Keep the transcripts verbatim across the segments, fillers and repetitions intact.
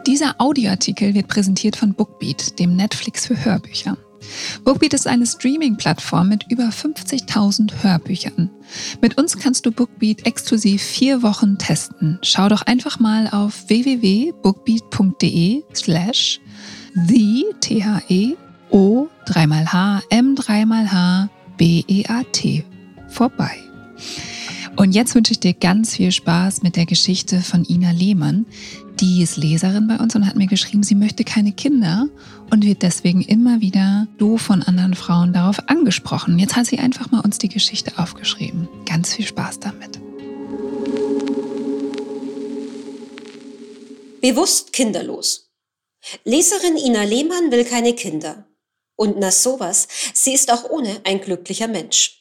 Dieser Audioartikel wird präsentiert von Bookbeat, dem Netflix für Hörbücher. Bookbeat ist eine Streaming-Plattform mit über fünfzigtausend Hörbüchern. Mit uns kannst du Bookbeat exklusiv vier Wochen testen. Schau doch einfach mal auf w w w punkt bookbeat punkt de slash the, T H E, O, dreimal H, M, dreimal H, B, E, A, T vorbei. Und jetzt wünsche ich dir ganz viel Spaß mit der Geschichte von Ina Lehmann. Die ist Leserin bei uns und hat mir geschrieben, sie möchte keine Kinder und wird deswegen immer wieder doof von anderen Frauen darauf angesprochen. Jetzt hat sie einfach mal uns die Geschichte aufgeschrieben. Ganz viel Spaß damit. Bewusst kinderlos. Leserin Ina Lehmann will keine Kinder. Und na sowas, sie ist auch ohne ein glücklicher Mensch.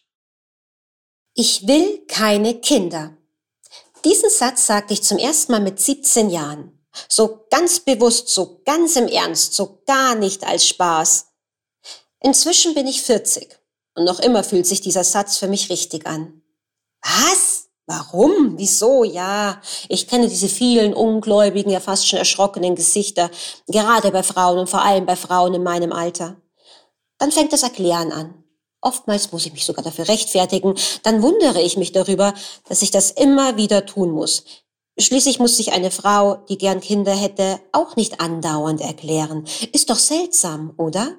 Ich will keine Kinder. Diesen Satz sagte ich zum ersten Mal mit siebzehn Jahren. So ganz bewusst, so ganz im Ernst, so gar nicht als Spaß. Inzwischen bin ich vierzig und noch immer fühlt sich dieser Satz für mich richtig an. Was? Warum? Wieso? Ja, ich kenne diese vielen ungläubigen, ja fast schon erschrockenen Gesichter, gerade bei Frauen und vor allem bei Frauen in meinem Alter. Dann fängt das Erklären an. Oftmals muss ich mich sogar dafür rechtfertigen. Dann wundere ich mich darüber, dass ich das immer wieder tun muss. Schließlich muss sich eine Frau, die gern Kinder hätte, auch nicht andauernd erklären. Ist doch seltsam, oder?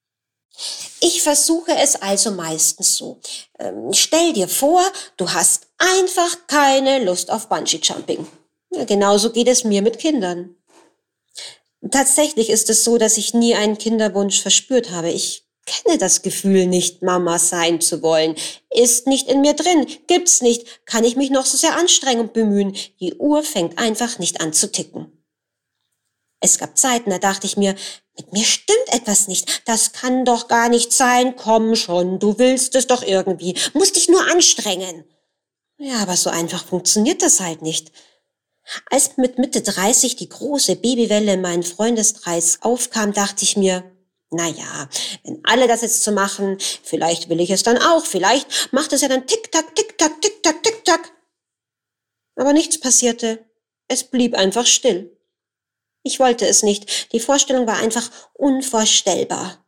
Ich versuche es also meistens so. Ähm, stell dir vor, du hast einfach keine Lust auf Bungee-Jumping. Ja, genauso geht es mir mit Kindern. Tatsächlich ist es so, dass ich nie einen Kinderwunsch verspürt habe. Ich kenne das Gefühl nicht, Mama sein zu wollen. Ist nicht in mir drin, gibt's nicht, kann ich mich noch so sehr anstrengen und bemühen. Die Uhr fängt einfach nicht an zu ticken. Es gab Zeiten, da dachte ich mir, mit mir stimmt etwas nicht. Das kann doch gar nicht sein. Komm schon, du willst es doch irgendwie. Musst dich nur anstrengen. Ja, aber so einfach funktioniert das halt nicht. Als mit Mitte dreißig die große Babywelle in meinen Freundeskreis aufkam, dachte ich mir, na ja, wenn alle das jetzt so machen, vielleicht will ich es dann auch, vielleicht macht es ja dann tick-tack, tick-tack, tick-tack, tick-tack. Aber nichts passierte. Es blieb einfach still. Ich wollte es nicht. Die Vorstellung war einfach unvorstellbar.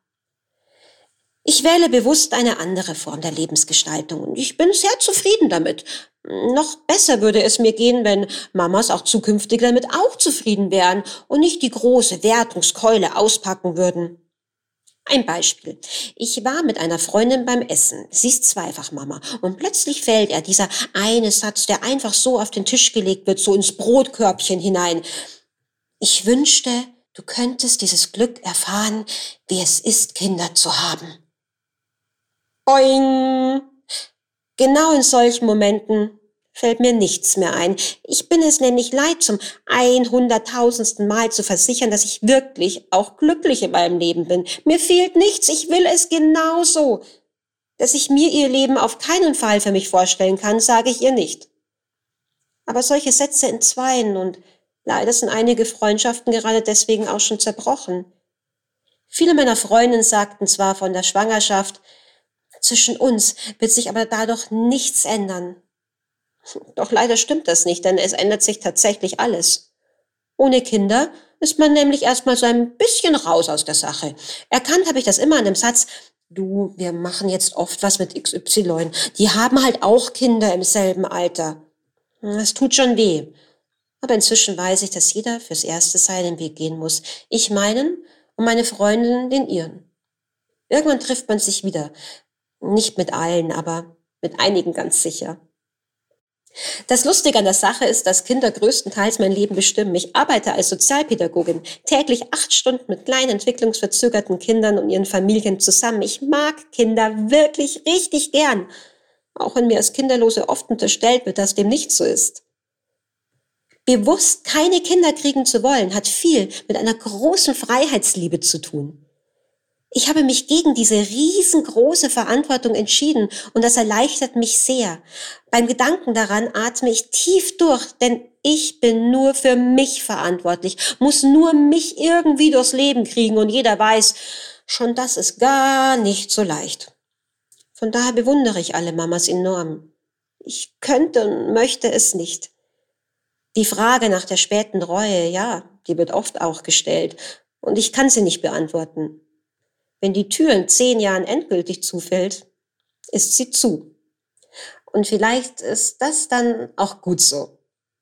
Ich wähle bewusst eine andere Form der Lebensgestaltung und ich bin sehr zufrieden damit. Noch besser würde es mir gehen, wenn Mamas auch zukünftig damit auch zufrieden wären und nicht die große Wertungskeule auspacken würden. Ein Beispiel. Ich war mit einer Freundin beim Essen. Sie ist zweifach Mama. Und plötzlich fällt ihr dieser eine Satz, der einfach so auf den Tisch gelegt wird, so ins Brotkörbchen hinein. Ich wünschte, du könntest dieses Glück erfahren, wie es ist, Kinder zu haben. Boing! Genau in solchen Momenten fällt mir nichts mehr ein. Ich bin es nämlich leid, zum einhunderttausendsten Mal zu versichern, dass ich wirklich auch glücklich in meinem Leben bin. Mir fehlt nichts, ich will es genauso. Dass ich mir ihr Leben auf keinen Fall für mich vorstellen kann, sage ich ihr nicht. Aber solche Sätze entzweien und leider sind einige Freundschaften gerade deswegen auch schon zerbrochen. Viele meiner Freundinnen sagten zwar von der Schwangerschaft, zwischen uns wird sich aber dadurch nichts ändern. Doch leider stimmt das nicht, denn es ändert sich tatsächlich alles. Ohne Kinder ist man nämlich erstmal so ein bisschen raus aus der Sache. Erkannt habe ich das immer an dem Satz, du, wir machen jetzt oft was mit X Y. Die haben halt auch Kinder im selben Alter. Das tut schon weh. Aber inzwischen weiß ich, dass jeder fürs Erste seinen Weg gehen muss. Ich meinen und meine Freundin den ihren. Irgendwann trifft man sich wieder. Nicht mit allen, aber mit einigen ganz sicher. Das Lustige an der Sache ist, dass Kinder größtenteils mein Leben bestimmen. Ich arbeite als Sozialpädagogin, täglich acht Stunden mit kleinen, entwicklungsverzögerten Kindern und ihren Familien zusammen. Ich mag Kinder wirklich richtig gern, auch wenn mir als Kinderlose oft unterstellt wird, dass dem nicht so ist. Bewusst keine Kinder kriegen zu wollen, hat viel mit einer großen Freiheitsliebe zu tun. Ich habe mich gegen diese riesengroße Verantwortung entschieden und das erleichtert mich sehr. Beim Gedanken daran atme ich tief durch, denn ich bin nur für mich verantwortlich, muss nur mich irgendwie durchs Leben kriegen und jeder weiß, schon das ist gar nicht so leicht. Von daher bewundere ich alle Mamas enorm. Ich könnte und möchte es nicht. Die Frage nach der späten Reue, ja, die wird oft auch gestellt und ich kann sie nicht beantworten. Wenn die Tür in zehn Jahren endgültig zufällt, ist sie zu. Und vielleicht ist das dann auch gut so.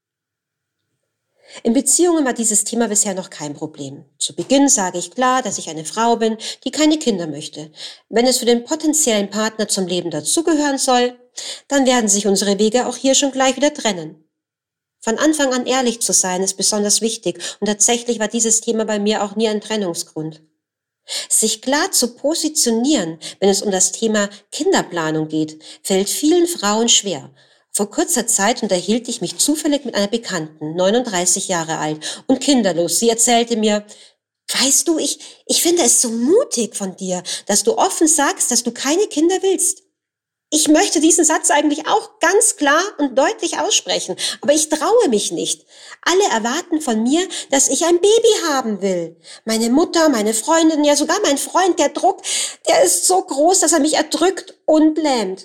In Beziehungen war dieses Thema bisher noch kein Problem. Zu Beginn sage ich klar, dass ich eine Frau bin, die keine Kinder möchte. Wenn es für den potenziellen Partner zum Leben dazugehören soll, dann werden sich unsere Wege auch hier schon gleich wieder trennen. Von Anfang an ehrlich zu sein, ist besonders wichtig und tatsächlich war dieses Thema bei mir auch nie ein Trennungsgrund. Sich klar zu positionieren, wenn es um das Thema Kinderplanung geht, fällt vielen Frauen schwer. Vor kurzer Zeit unterhielt ich mich zufällig mit einer Bekannten, neununddreißig Jahre alt und kinderlos. Sie erzählte mir, weißt du, ich, ich finde es so mutig von dir, dass du offen sagst, dass du keine Kinder willst. Ich möchte diesen Satz eigentlich auch ganz klar und deutlich aussprechen, aber ich traue mich nicht. Alle erwarten von mir, dass ich ein Baby haben will. Meine Mutter, meine Freundin, ja sogar mein Freund, der Druck, der ist so groß, dass er mich erdrückt und lähmt.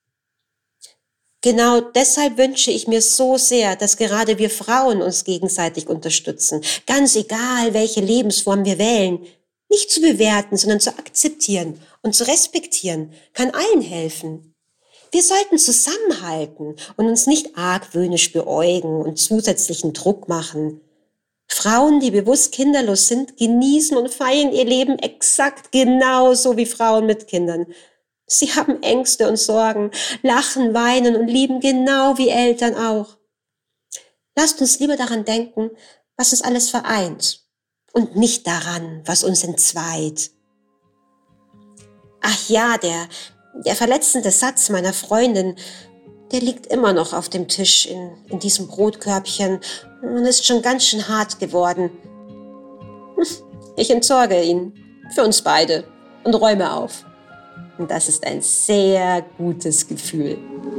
Genau deshalb wünsche ich mir so sehr, dass gerade wir Frauen uns gegenseitig unterstützen. Ganz egal, welche Lebensform wir wählen. Nicht zu bewerten, sondern zu akzeptieren und zu respektieren, kann allen helfen. Wir sollten zusammenhalten und uns nicht argwöhnisch beäugen und zusätzlichen Druck machen. Frauen, die bewusst kinderlos sind, genießen und feiern ihr Leben exakt genauso wie Frauen mit Kindern. Sie haben Ängste und Sorgen, lachen, weinen und lieben genau wie Eltern auch. Lasst uns lieber daran denken, was uns alles vereint und nicht daran, was uns entzweit. Ach ja, der, der verletzende Satz meiner Freundin, der liegt immer noch auf dem Tisch in, in diesem Brotkörbchen und ist schon ganz schön hart geworden. Ich entsorge ihn, für uns beide, und räume auf. Und das ist ein sehr gutes Gefühl.